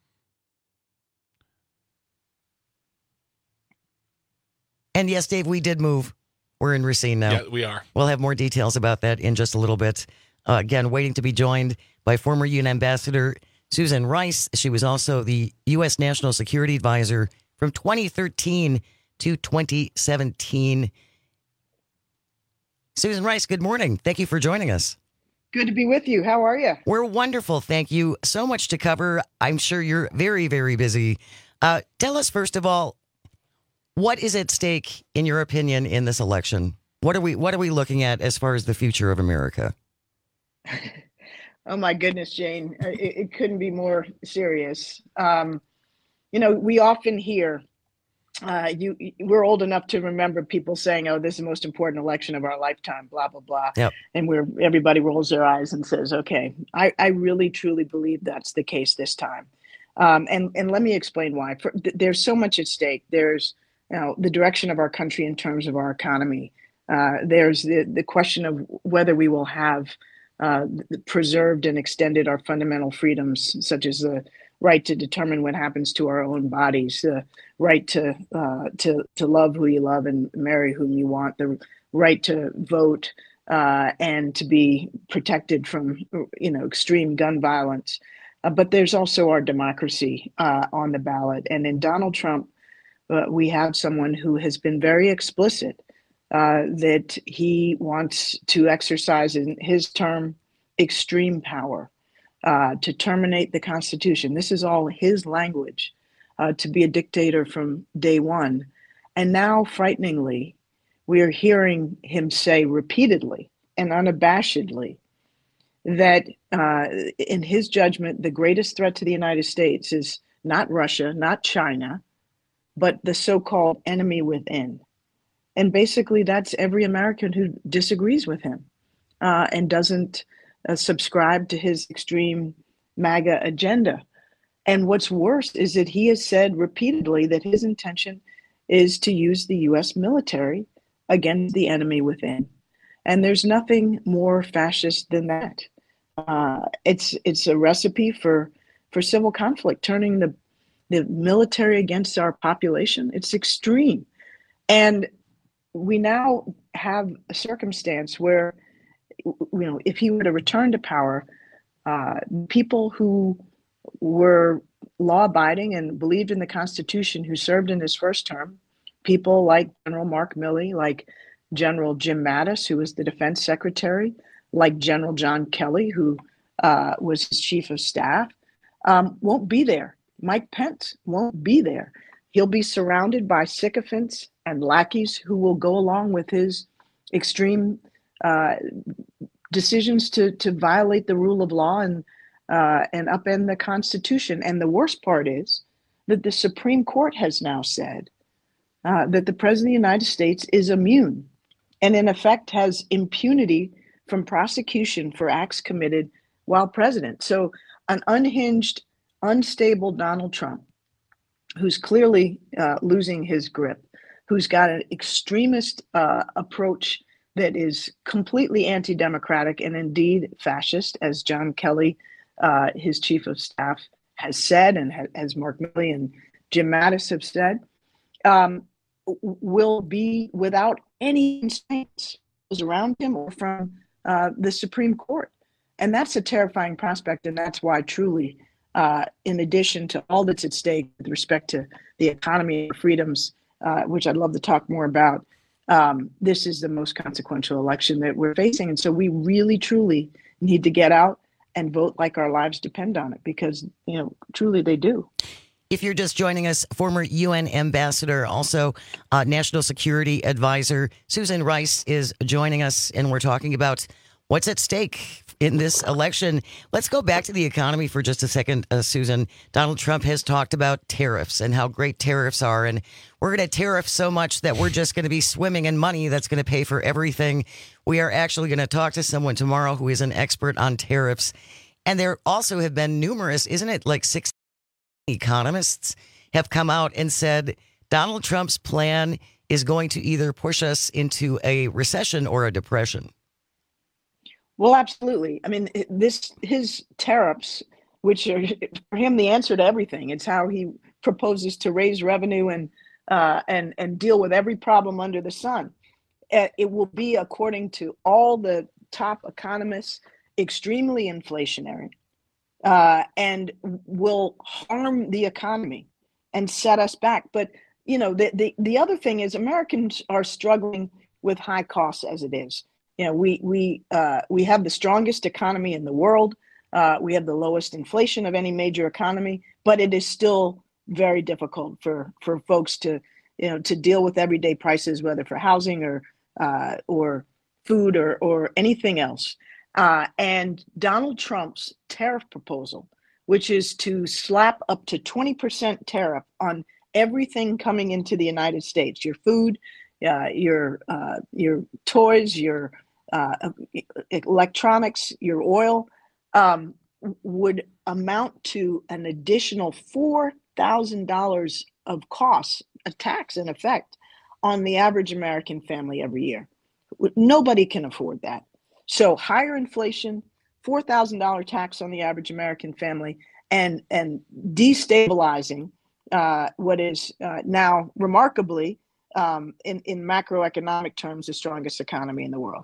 And yes, Dave, we did move. We're in Racine now. Yeah, we are. We'll have more details about that in just a little bit. Again, waiting to be joined by former UN Ambassador Susan Rice. She was also the U.S. National Security Advisor from 2013 to 2017. Susan Rice, good morning. Thank you for joining us. Good to be with you. How are you? We're wonderful. Thank you. So much to cover. I'm sure you're very, very busy. Tell us, first of all, what is at stake, in your opinion, in this election? What are we looking at as far as the future of America? Oh, my goodness, Jane. It couldn't be more serious. We often hear, we're old enough to remember people saying, "Oh, this is the most important election of our lifetime," blah, blah, blah. Yep. And everybody rolls their eyes and says, okay, I really, truly believe that's the case this time. And let me explain why. There's so much at stake. There's the direction of our country in terms of our economy. There's the question of whether we will have preserved and extended our fundamental freedoms, such as the right to determine what happens to our own bodies, the right to love who you love and marry whom you want, the right to vote and to be protected from extreme gun violence. But there's also our democracy on the ballot. And in Donald Trump, we have someone who has been very explicit that he wants to exercise in his term extreme power to terminate the Constitution. This is all his language, to be a dictator from day one. And now, frighteningly, we are hearing him say repeatedly and unabashedly that in his judgment, the greatest threat to the United States is not Russia, not China, but the so-called enemy within. And basically, that's every American who disagrees with him and doesn't subscribe to his extreme MAGA agenda. And what's worse is that he has said repeatedly that his intention is to use the U.S. military against the enemy within. And there's nothing more fascist than that. It's a recipe for civil conflict, turning the military against our population. It's extreme. And we now have a circumstance where, if he were to return to power, people who were law-abiding and believed in the Constitution, who served in his first term, people like General Mark Milley, like General Jim Mattis, who was the defense secretary, like General John Kelly, who was his chief of staff, won't be there. Mike Pence won't be there. He'll be surrounded by sycophants and lackeys who will go along with his extreme decisions to violate the rule of law and upend the Constitution. And the worst part is that the Supreme Court has now said that the President of the United States is immune and in effect has impunity from prosecution for acts committed while president. So an unhinged, unstable Donald Trump, who's clearly losing his grip, who's got an extremist approach that is completely anti-democratic and indeed fascist, as John Kelly, his chief of staff, has said, and as Mark Milley and Jim Mattis have said, will be without any constraints around him or from the Supreme Court. And that's a terrifying prospect. And that's why truly, in addition to all that's at stake with respect to the economy and freedoms, which I'd love to talk more about, this is the most consequential election that we're facing. And so we really, truly need to get out and vote like our lives depend on it, because, truly they do. If you're just joining us, former UN ambassador, also national security advisor, Susan Rice is joining us, and we're talking about what's at stake in this election. Let's go back to the economy for just a second, Susan. Donald Trump has talked about tariffs and how great tariffs are, and we're going to tariff so much that we're just going to be swimming in money that's going to pay for everything. We are actually going to talk to someone tomorrow who is an expert on tariffs. And there also have been numerous, isn't it, like 6 economists have come out and said Donald Trump's plan is going to either push us into a recession or a depression. Well, absolutely. I mean, his tariffs, which are for him the answer to everything. It's how he proposes to raise revenue and deal with every problem under the sun. It will be, according to all the top economists, extremely inflationary. And will harm the economy and set us back. But, the other thing is Americans are struggling with high costs as it is. We have the strongest economy in the world. We have the lowest inflation of any major economy, but it is still very difficult for folks to deal with everyday prices, whether for housing or food or anything else. And Donald Trump's tariff proposal, which is to slap up to 20% tariff on everything coming into the United States, your food, your toys, your electronics, your oil, would amount to an additional $4,000 of costs, a tax in effect, on the average American family every year. Nobody can afford that. So higher inflation, $4,000 tax on the average American family, and destabilizing what is now remarkably, in macroeconomic terms, the strongest economy in the world.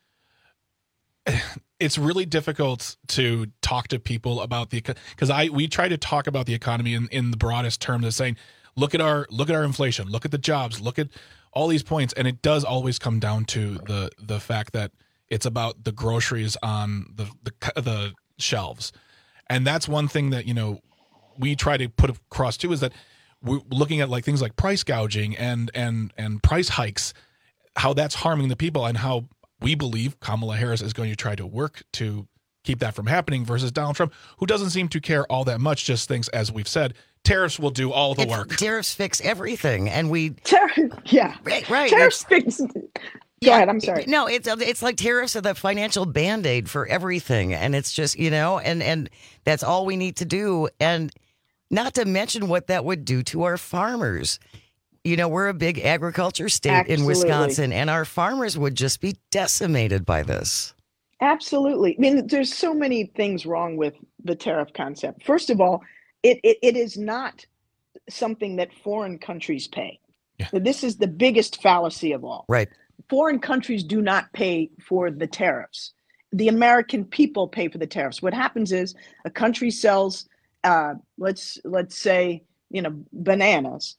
It's really difficult to talk to people about because we try to talk about the economy in the broadest terms of saying, look at our inflation, look at the jobs, look at all these points, and it does always come down to the fact that it's about the groceries on the shelves. And that's one thing that, we try to put across too, is that we're looking at things like price gouging and price hikes, how that's harming the people, and how we believe Kamala Harris is going to try to work to keep that from happening, versus Donald Trump, who doesn't seem to care all that much, just thinks, as we've said, tariffs will do all the work. Tariffs fix everything. And yeah. Right. Tariffs fix. Go ahead. I'm sorry. No, it's like tariffs are the financial Band-Aid for everything. And it's just, and that's all we need to do. And not to mention what that would do to our farmers. We're a big agriculture state Absolutely. in Wisconsin, and our farmers would just be decimated by this. Absolutely. I mean, there's so many things wrong with the tariff concept. First of all, it is not something that foreign countries pay. Yeah. This is the biggest fallacy of all. Right. Foreign countries do not pay for the tariffs. The American people pay for the tariffs. What happens is a country sells, let's say, bananas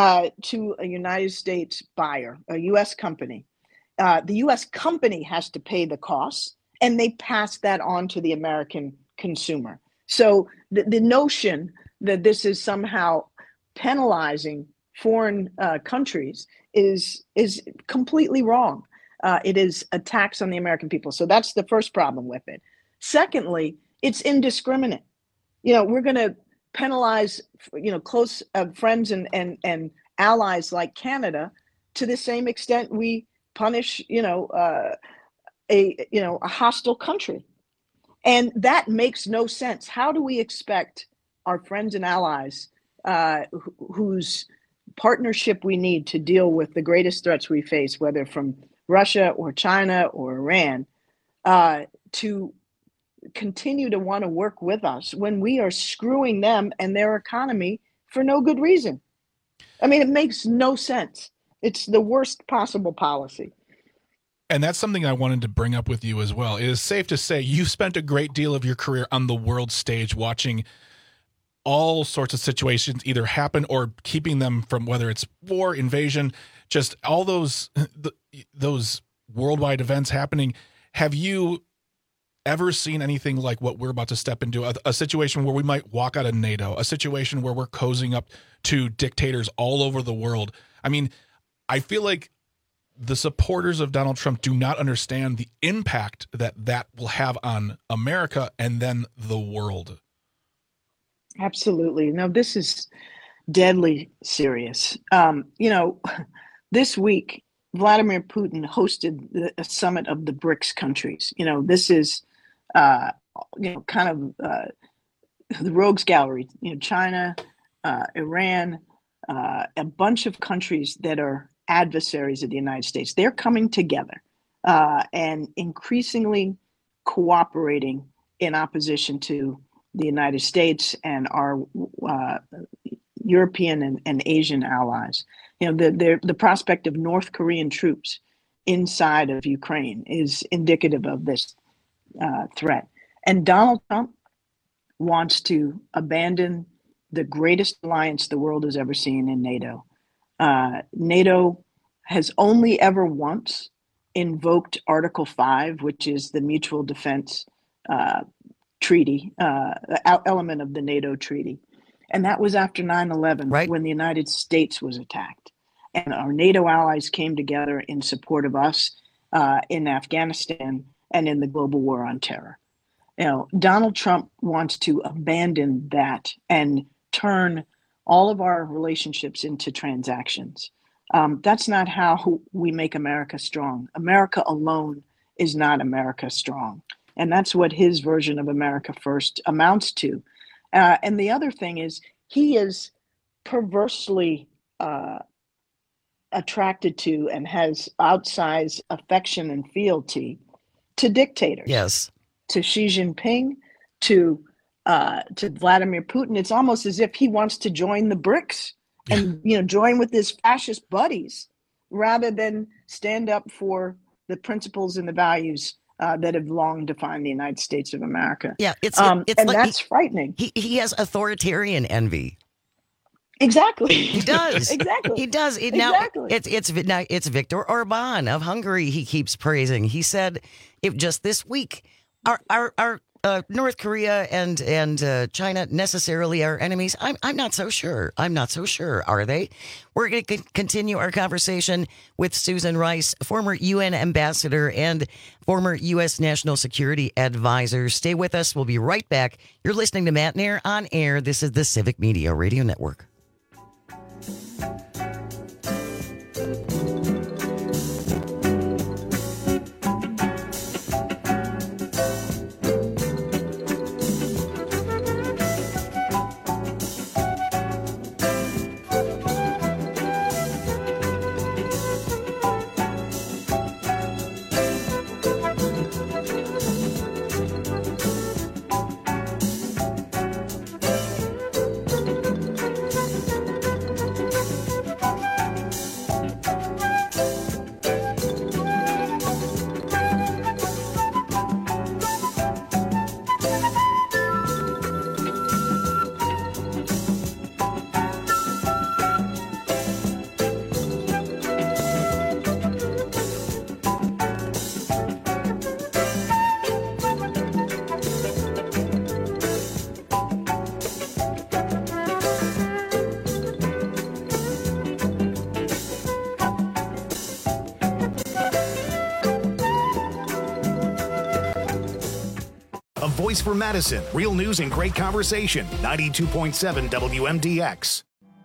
to a United States buyer, a U.S. company. The U.S. company has to pay the costs, and they pass that on to the American consumer. So the notion that this is somehow penalizing foreign countries is completely wrong. It is a tax on the American people. So that's the first problem with it. Secondly, it's indiscriminate. We're going to penalize, close friends and allies like Canada to the same extent we punish, a hostile country. And that makes no sense. How do we expect our friends and allies whose partnership we need to deal with the greatest threats we face, whether from Russia or China or Iran, to continue to want to work with us when we are screwing them and their economy for no good reason? I mean, it makes no sense. It's the worst possible policy. And that's something I wanted to bring up with you as well. It is safe to say you've spent a great deal of your career on the world stage watching all sorts of situations either happen or keeping them from, whether it's war, invasion, just all those worldwide events happening. Have you ever seen anything like what we're about to step into, a situation where we might walk out of NATO, a situation where we're cozying up to dictators all over the world? I mean, I feel like the supporters of Donald Trump do not understand the impact that will have on America and then the world. Absolutely. No, this is deadly serious. This week, Vladimir Putin hosted a summit of the BRICS countries. This is, kind of the rogues gallery. China, Iran, a bunch of countries that are adversaries of the United States. They're coming together and increasingly cooperating in opposition to the United States and our European and Asian allies. The prospect of North Korean troops inside of Ukraine is indicative of this threat. And Donald Trump wants to abandon the greatest alliance the world has ever seen in NATO. NATO has only ever once invoked Article 5, which is the mutual defense treaty, element of the NATO treaty. And that was after 9/11, right, when the United States was attacked. And our NATO allies came together in support of us in Afghanistan and in the global war on terror. Donald Trump wants to abandon that and turn all of our relationships into transactions. That's not how we make America strong. America alone is not America strong. And that's what his version of America First amounts to. And the other thing is he is perversely attracted to and has outsized affection and fealty to dictators. Yes. To Xi Jinping, to Vladimir Putin. It's almost as if he wants to join the BRICS and join with his fascist buddies rather than stand up for the principles and the values that have long defined the United States of America. Yeah, it's and like that's frightening. He has authoritarian envy. Exactly. He does. Exactly. He does. Exactly. Now it's Viktor Orban of Hungary. He keeps praising. He said, just this week, our North Korea and China necessarily are enemies. I'm not so sure. I'm not so sure. Are they? We're going to continue our conversation with Susan Rice, former UN ambassador and former U.S. National Security Advisor. Stay with us. We'll be right back. You're listening to Matt Nair on Air. This is the Civic Media Radio Network. Voice for Madison. Real news and great conversation. 92.7 WMDX.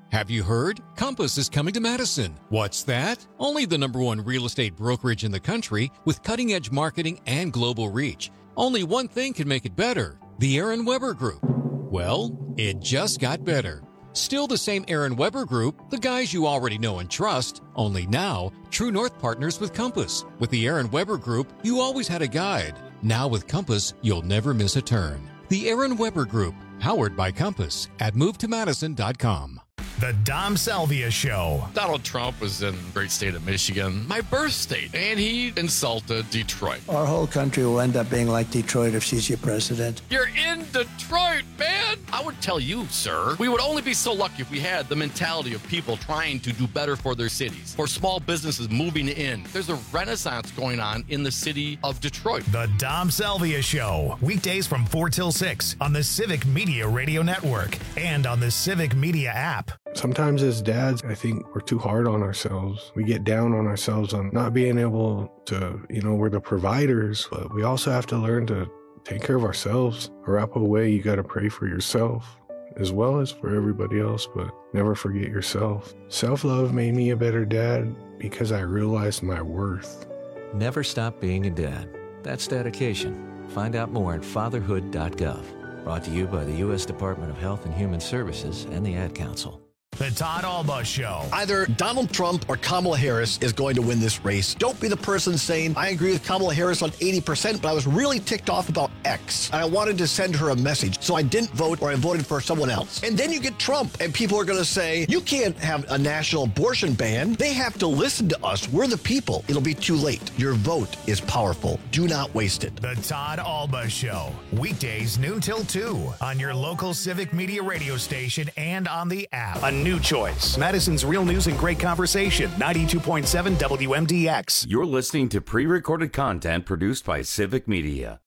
Have you heard? Compass is coming to Madison. What's that? Only the #1 real estate brokerage in the country with cutting-edge marketing and global reach. Only one thing can make it better. The Aaron Weber Group. Well, it just got better. Still the same Aaron Weber Group, the guys you already know and trust, only now, True North partners with Compass. With the Aaron Weber Group, you always had a guide. Now with Compass, you'll never miss a turn. The Aaron Weber Group, powered by Compass at movetomadison.com. The Dom Salvia Show. Donald Trump was in the great state of Michigan, my birth state, and he insulted Detroit. Our whole country will end up being like Detroit if she's your president. You're in Detroit, man! I would tell you, sir, we would only be so lucky if we had the mentality of people trying to do better for their cities, for small businesses moving in. There's a renaissance going on in the city of Detroit. The Dom Salvia Show. Weekdays from 4 till 6 on the Civic Media Radio Network and on the Civic Media app. Sometimes as dads, I think we're too hard on ourselves. We get down on ourselves on not being able to, we're the providers, but we also have to learn to take care of ourselves. Arapaho way, you got to pray for yourself as well as for everybody else, but never forget yourself. Self-love made me a better dad because I realized my worth. Never stop being a dad. That's dedication. Find out more at fatherhood.gov. Brought to you by the U.S. Department of Health and Human Services and the Ad Council. The Todd Alba Show. Either Donald Trump or Kamala Harris is going to win this race. Don't be the person saying, I agree with Kamala Harris on 80%, but I was really ticked off about X. And I wanted to send her a message, so I didn't vote or I voted for someone else. And then you get Trump, and people are going to say, you can't have a national abortion ban. They have to listen to us. We're the people. It'll be too late. Your vote is powerful. Do not waste it. The Todd Alba Show. Weekdays noon till 2 on your local Civic Media radio station and on the app. A new choice. Madison's real news and great conversation. 92.7 WMDX. You're listening to pre-recorded content produced by Civic Media.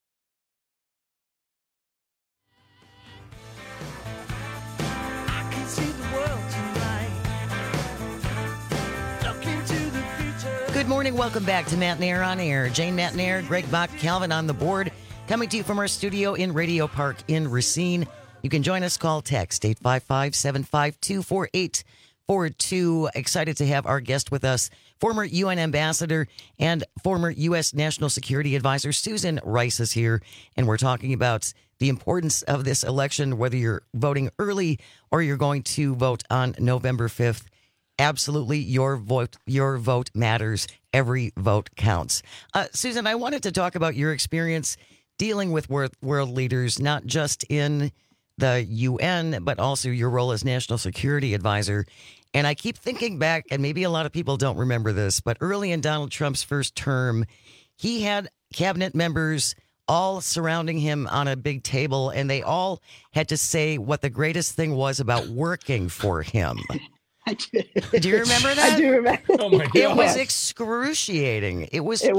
Good morning. Welcome back to Matt Nair on Air. Jane Matt Nair, Greg Bach, Calvin on the board. Coming to you from our studio in Radio Park in Racine. You can join us, call, text 855-752-4842. Excited to have our guest with us, former UN ambassador and former U.S. National Security Advisor Susan Rice is here. And we're talking about the importance of this election, whether you're voting early or you're going to vote on November 5th. Absolutely, your vote matters. Every vote counts. Susan, I wanted to talk about your experience dealing with world leaders, not just in the UN, but also your role as National Security Advisor. And I keep thinking back, and maybe a lot of people don't remember this, but early in Donald Trump's first term, he had cabinet members all surrounding him on a big table, and they all had to say what the greatest thing was about working for him. Do you remember that? I do remember. Oh my God. It was excruciating. It was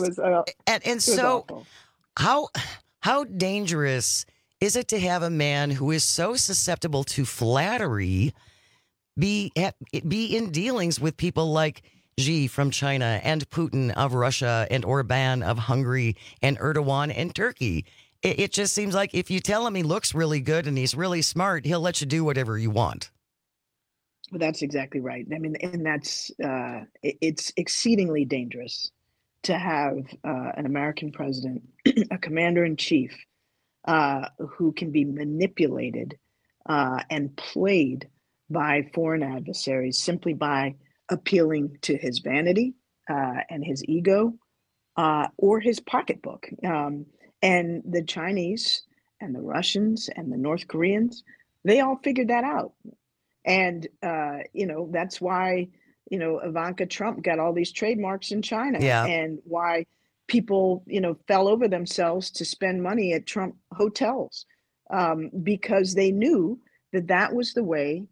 awful. How dangerous is it to have a man who is so susceptible to flattery be in dealings with people like Xi from China and Putin of Russia and Orban of Hungary and Erdogan and Turkey? It just seems like if you tell him he looks really good and he's really smart, he'll let you do whatever you want. Well, that's exactly right. I mean, and that's it's exceedingly dangerous to have an American president, a commander in chief, who can be manipulated and played by foreign adversaries simply by appealing to his vanity and his ego or his pocketbook. And the Chinese and the Russians and the North Koreans, they all figured that out. And, that's why, Ivanka Trump got all these trademarks in China and why people, fell over themselves to spend money at Trump hotels because they knew that was the way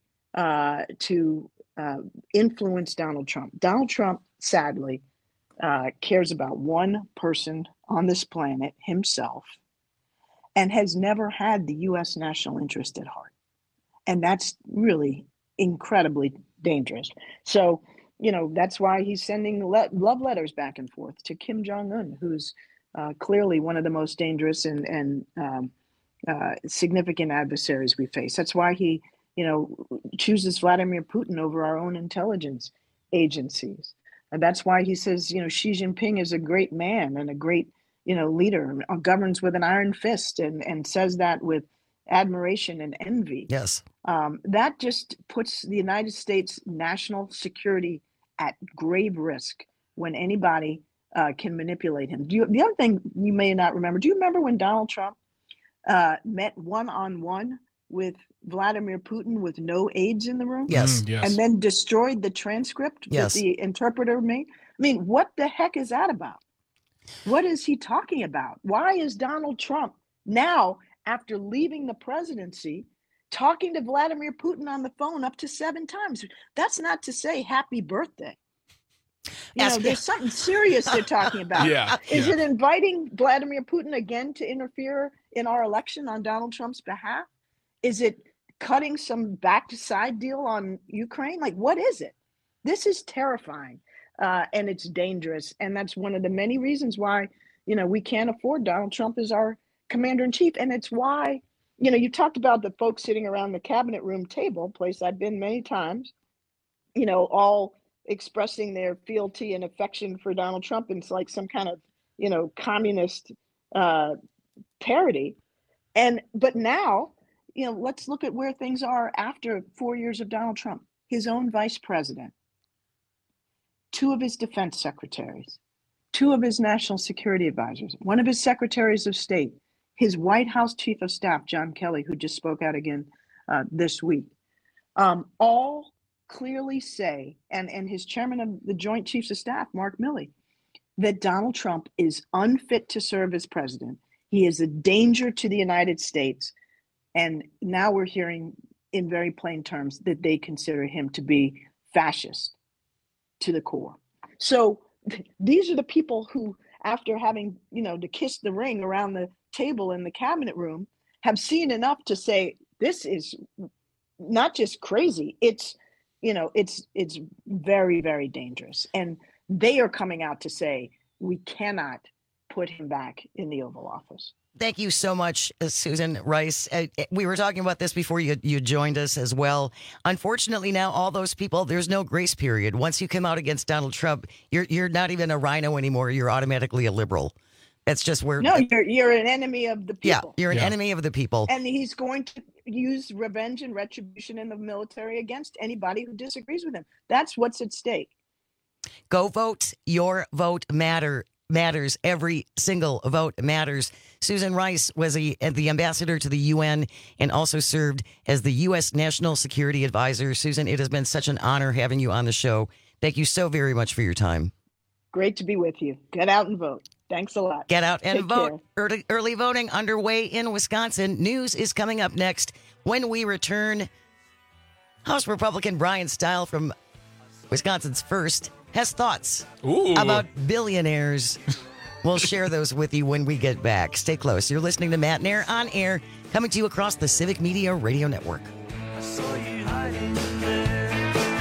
to influence Donald Trump. Donald Trump, sadly, cares about one person on this planet, himself, and has never had the U.S. national interest at heart. And that's really incredibly dangerous. So, that's why he's sending love letters back and forth to Kim Jong-un, who's clearly one of the most dangerous and significant adversaries we face. That's why he chooses Vladimir Putin over our own intelligence agencies. And that's why he says, Xi Jinping is a great man and a great, leader, governs with an iron fist and says that with admiration and envy. Yes. That just puts the United States national security at grave risk when anybody can manipulate him. The other thing you may not remember, do you remember when Donald Trump met one-on-one with Vladimir Putin with no aides in the room? Yes. Yes. And then destroyed the transcript Yes. that the interpreter made? I mean, what the heck is that about? What is he talking about? Why is Donald Trump now, after leaving the presidency, talking to Vladimir Putin on the phone up to 7 times? That's not to say happy birthday. There's something serious they're talking about. Is it inviting Vladimir Putin again to interfere in our election on Donald Trump's behalf? Is it cutting some backside deal on Ukraine? Like, what is it? This is terrifying, and it's dangerous. And that's one of the many reasons why, we can't afford Donald Trump as our commander-in-chief. And it's why, you talked about the folks sitting around the cabinet room table, place I've been many times, all expressing their fealty and affection for Donald Trump. And it's like some kind of, communist parody. But now, let's look at where things are after 4 years of Donald Trump. His own vice president, 2 of his defense secretaries, 2 of his national security advisors, 1 of his secretaries of state, his White House chief of staff, John Kelly, who just spoke out again this week, all clearly say, and his chairman of the Joint Chiefs of Staff, Mark Milley, that Donald Trump is unfit to serve as president. He is a danger to the United States. And now we're hearing in very plain terms that they consider him to be fascist to the core. So these are the people who, after having, to kiss the ring around the table in the cabinet room, have seen enough to say, this is not just crazy. It's very, very dangerous. And they are coming out to say, we cannot put him back in the Oval Office. Thank you so much, Susan Rice. We were talking about this before you joined us as well. Unfortunately, now all those people, there's no grace period. Once you come out against Donald Trump, you're not even a rhino anymore. You're automatically a liberal. That's just where. No, you're an enemy of the people. Yeah, you're an enemy of the people. And he's going to use revenge and retribution in the military against anybody who disagrees with him. That's what's at stake. Go vote. Your vote matters. Every single vote matters. Susan Rice was the ambassador to the UN and also served as the U.S. National Security Advisor. Susan, it has been such an honor having you on the show. Thank you so very much for your time. Great to be with you. Get out and vote. Thanks a lot. Get out and Take vote. Early voting underway in Wisconsin. News is coming up next. When we return, House Republican Brian Stile from Wisconsin's First has thoughts about billionaires. We'll share those with you when we get back. Stay close. You're listening to Matt Nair on air, coming to you across the Civic Media Radio Network. I saw you hiding there.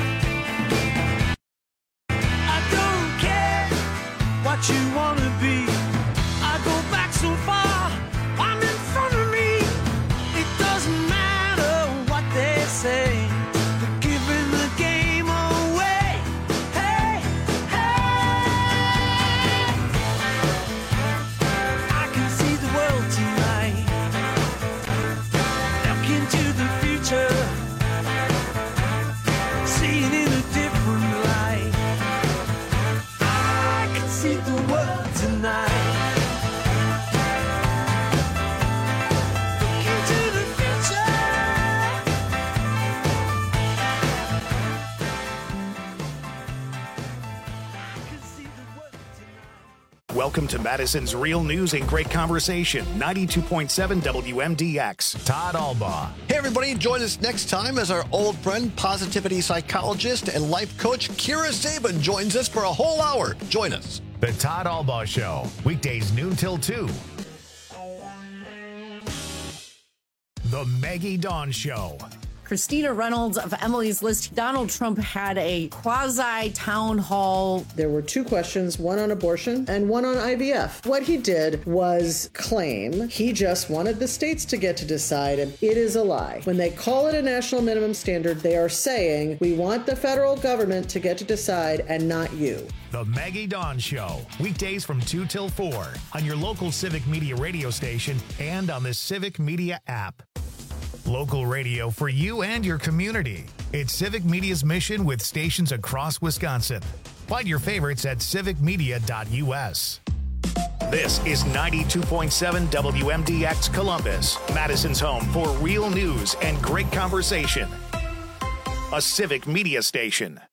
I don't care what you want to be. I go back so far, I'm in front of me. It doesn't matter what they say. They're giving the game away. Hey, hey. I can see the world tonight. Look into the future. See it in a different light. I can see the world tonight. Look into the future. Welcome to Madison's Real News and Great Conversation, 92.7 WMDX. Todd Albaugh. Hey, everybody, join us next time as our old friend, positivity psychologist and life coach Kira Sabin joins us for a whole hour. Join us. The Todd Albaugh Show, weekdays noon till 2. The Maggie Dawn Show. Christina Reynolds of Emily's List. Donald Trump had a quasi-town hall. There were two questions, one on abortion and one on IVF. What he did was claim he just wanted the states to get to decide, and it is a lie. When they call it a national minimum standard, they are saying we want the federal government to get to decide and not you. The Maggie Dawn Show, weekdays from 2 till 4 on your local Civic Media radio station and on the Civic Media app. Local radio for you and your community. It's Civic Media's mission with stations across Wisconsin. Find your favorites at civicmedia.us. This is 92.7 WMDX Columbus, Madison's home for real news and great conversation. A Civic Media station.